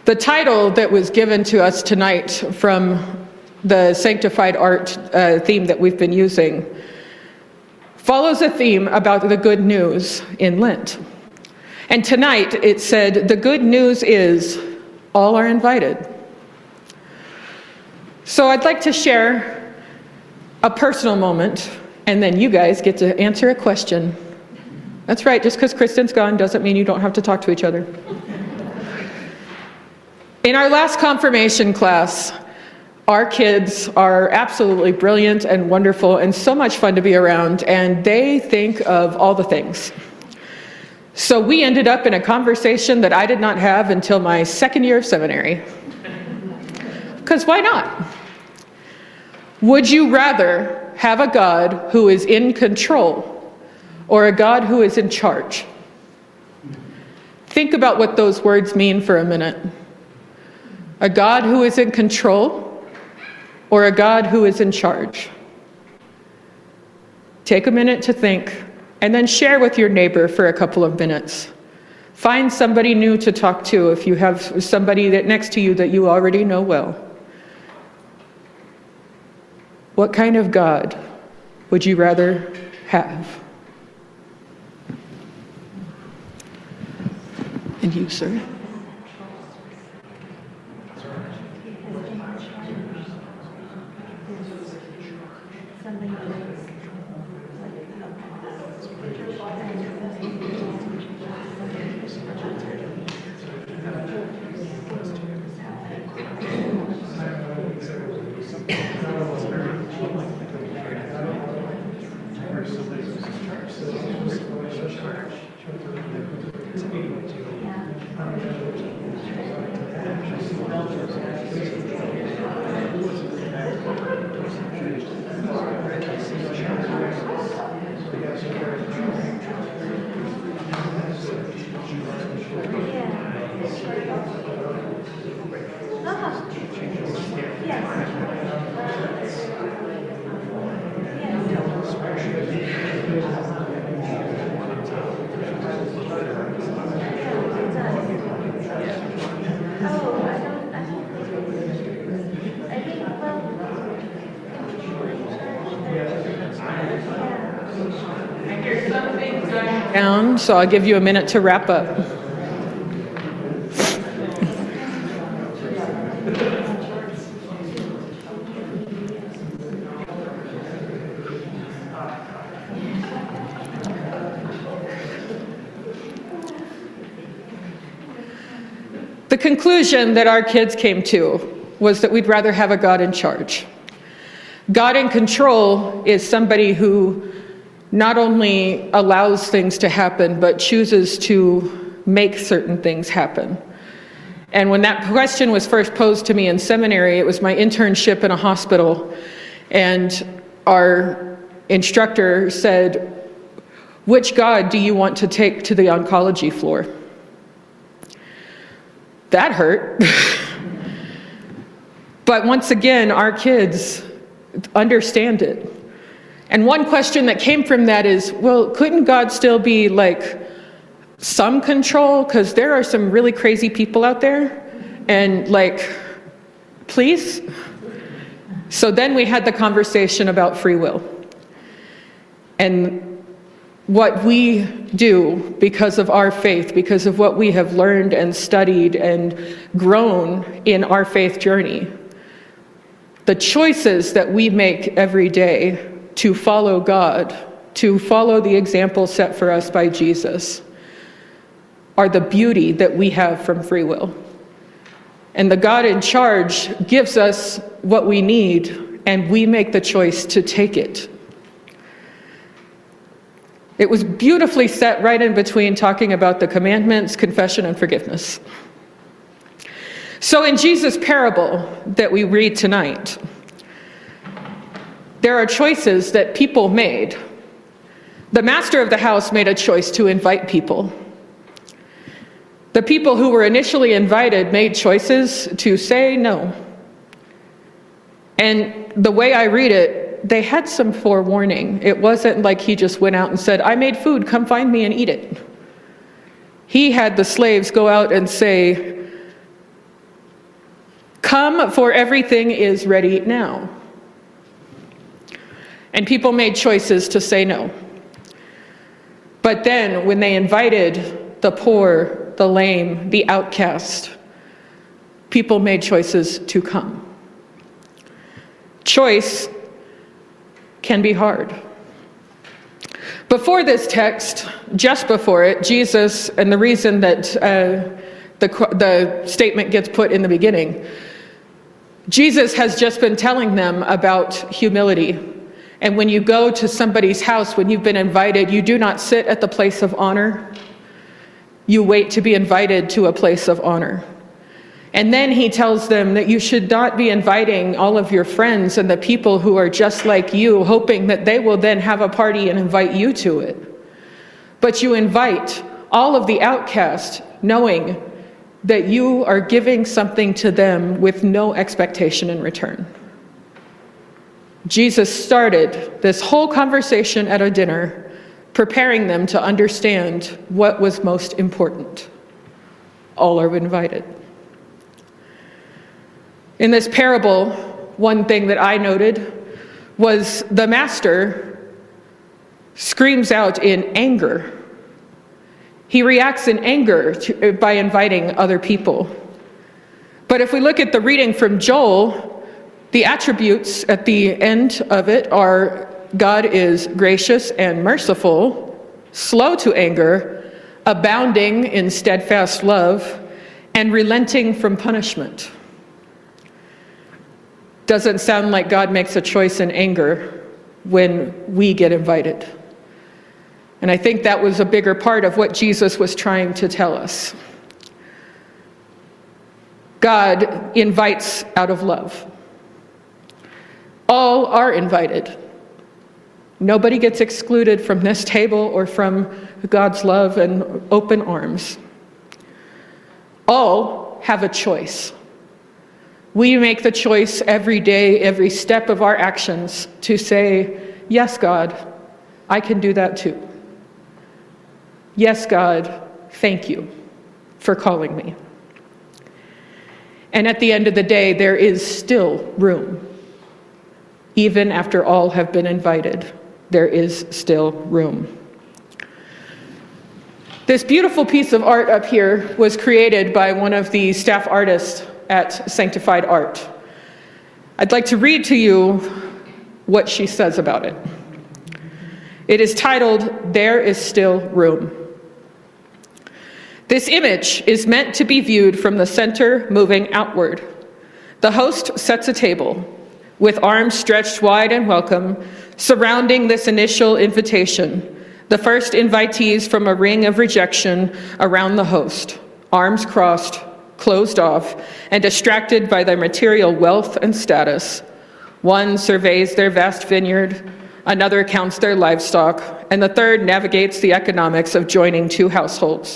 The title that was given to us tonight from the Sanctified Art theme that we've been using follows a theme about the good news in Lent. And tonight it said, the good news is all are invited. So I'd like to share a personal moment, and then you guys get to answer a question. That's right, just because Kristen's gone doesn't mean you don't have to talk to each other. In our last confirmation class, our kids are absolutely brilliant and wonderful and so much fun to be around, and they think of all the things. So we ended up in a conversation that I did not have until my second year of seminary. Because why not? Would you rather have a God who is in control or a God who is in charge? Think about what those words mean for a minute. A God who is in control or a God who is in charge? Take a minute to think and then share with your neighbor for a couple of minutes. Find somebody new to talk to if you have somebody next to you that you already know well. What kind of God would you rather have? And you, sir? Down, so I'll give you a minute to wrap up. The conclusion that our kids came to was that we'd rather have a God in charge. God in control is somebody who not only allows things to happen, but chooses to make certain things happen. And when that question was first posed to me in seminary, it was my internship in a hospital, and our instructor said, "Which God do you want to take to the oncology floor?" That hurt. But once again, our kids understand it. And one question that came from that is, well, couldn't God still be like some control? Because there are some really crazy people out there. And like, please? So then we had the conversation about free will. And what we do because of our faith, because of what we have learned and studied and grown in our faith journey, the choices that we make every day to follow God, to follow the example set for us by Jesus, are the beauty that we have from free will. And the God in charge gives us what we need, and we make the choice to take it. It was beautifully set right in between talking about the commandments, confession, and forgiveness. So in Jesus' parable that we read tonight, there are choices that people made. The master of the house made a choice to invite people. The people who were initially invited made choices to say no. And the way I read it, they had some forewarning. It wasn't like he just went out and said, "I made food, come find me and eat it." He had the slaves go out and say, Come, for everything is ready now. And people made choices to say no. But then when they invited the poor, the lame, the outcast, people made choices to come. Choice can be hard. Before this text, just before it, Jesus, and the reason that the statement gets put in the beginning, Jesus has just been telling them about humility. And when you go to somebody's house, when you've been invited, you do not sit at the place of honor. You wait to be invited to a place of honor. And then he tells them that you should not be inviting all of your friends and the people who are just like you, hoping that they will then have a party and invite you to it. But you invite all of the outcasts, knowing that you are giving something to them with no expectation in return. Jesus started this whole conversation at a dinner, preparing them to understand what was most important. All are invited. In this parable, one thing that I noted was the master screams out in anger. He reacts in anger by inviting other people. But if we look at the reading from Joel, the attributes at the end of it are God is gracious and merciful, slow to anger, abounding in steadfast love, and relenting from punishment. Doesn't sound like God makes a choice in anger when we get invited. And I think that was a bigger part of what Jesus was trying to tell us. God invites out of love. All are invited. Nobody gets excluded from this table or from God's love and open arms. All have a choice. We make the choice every day, every step of our actions to say, yes, God, I can do that too. Yes, God, thank you for calling me. And at the end of the day, there is still room. Even after all have been invited, there is still room. This beautiful piece of art up here was created by one of the staff artists at Sanctified Art. I'd like to read to you what she says about it. It is titled, "There is Still Room." This image is meant to be viewed from the center moving outward. The host sets a table with arms stretched wide and welcome, surrounding this initial invitation. The first invitees from a ring of rejection around the host, arms crossed, closed off, and distracted by their material wealth and status. One surveys their vast vineyard, another counts their livestock, and the third navigates the economics of joining two households.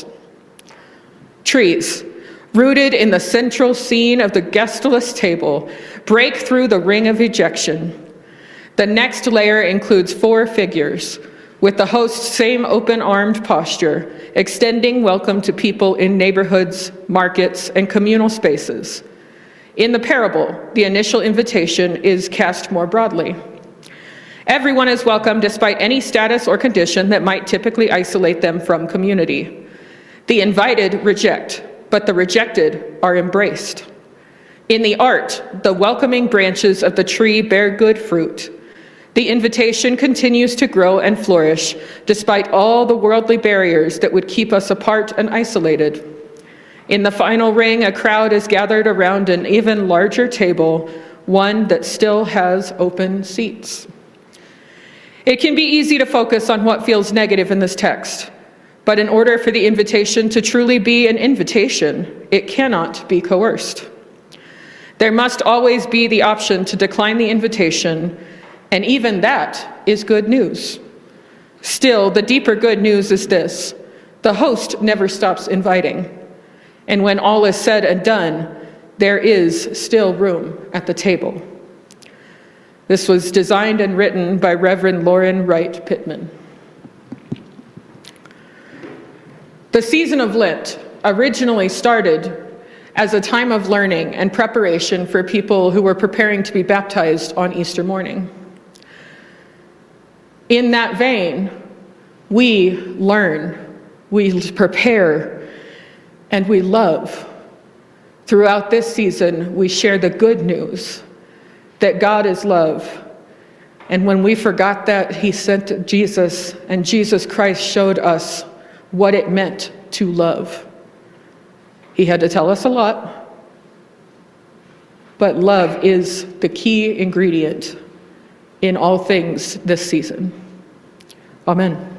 Trees, rooted in the central scene of the guestless table, break through the ring of ejection. The next layer includes 4 figures, with the host's same open-armed posture, extending welcome to people in neighborhoods, markets, and communal spaces. In the parable, the initial invitation is cast more broadly. Everyone is welcome despite any status or condition that might typically isolate them from community. The invited reject, but the rejected are embraced. In the art, the welcoming branches of the tree bear good fruit. The invitation continues to grow and flourish despite all the worldly barriers that would keep us apart and isolated. In the final ring, a crowd is gathered around an even larger table, one that still has open seats. It can be easy to focus on what feels negative in this text, but in order for the invitation to truly be an invitation, it cannot be coerced. There must always be the option to decline the invitation, and even that is good news. Still, the deeper good news is this: the host never stops inviting. And when all is said and done, there is still room at the table. This was designed and written by Reverend Lauren Wright Pittman. The season of Lent originally started as a time of learning and preparation for people who were preparing to be baptized on Easter morning. In that vein, we learn, we prepare, and we love. Throughout this season, we share the good news that God is love. And when we forgot that, he sent Jesus, and Jesus Christ showed us what it meant to love. He had to tell us a lot, but love is the key ingredient in all things this season. Amen.